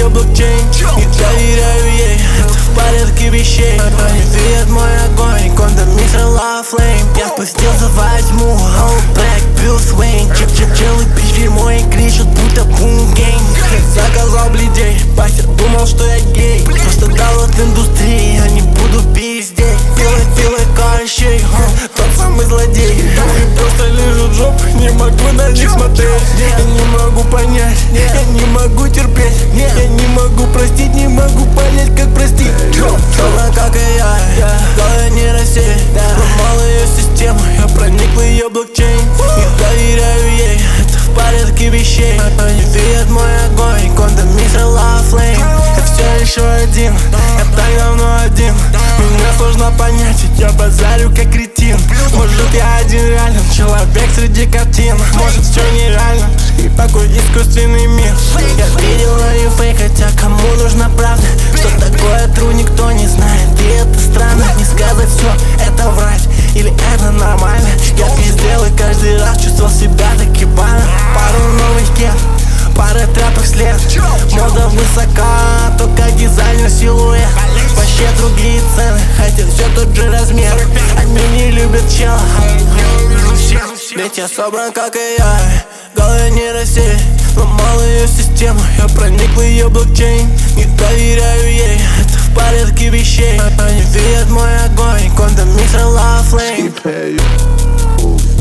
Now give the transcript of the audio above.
ее блокчейн, не доверяю ей, это в порядке вещей. Они видят мой огонь, кондомистр Love Flame. Я спустился во тьму, All Black, Bruce Wayne. Челы пич дерьмо и кричат, будто бум-гейм. Заказал бледей, бастер думал, что я гей. Просто дал от индустрии, я не буду пиздеть. Филы кощей, тот самый злодей. Просто лежу жоп, не могу на них смотреть. Я не могу понять, я не могу терпеть. Я не могу простить, не могу понять, как простить. Она как и я, голая нейросеть. Сломал ее систему, я проник в ее блокчейн. Не доверяю ей, это в порядке вещей. Они видят мой огонь, кондомистр Love Flame. Я все еще один, я так давно один. Меня сложно понять, ведь я базарю как кретин. Может я один реален, человек среди картин. Может все нереально, и такой искусственный мир. Я видел и фейк, хотя кому нужна правда? Что такое true, никто не знает, и это странно. Не сказать все, это врать, или это нормально? Я пиздел и каждый раз чувствовал себя так ебано. Пару новых кет, пара тряпок след. Мода высока, только дизайнер силуэт. Вообще другие цены, хотя все тот же размер. Они не любят чела, ведь я собран как и я. Голая нейросеть, сломал ее систему. Я проник в ее блокчейн, не доверяю ей, это в порядке вещей. Они видят мой огонь, кондомистр Love Flame.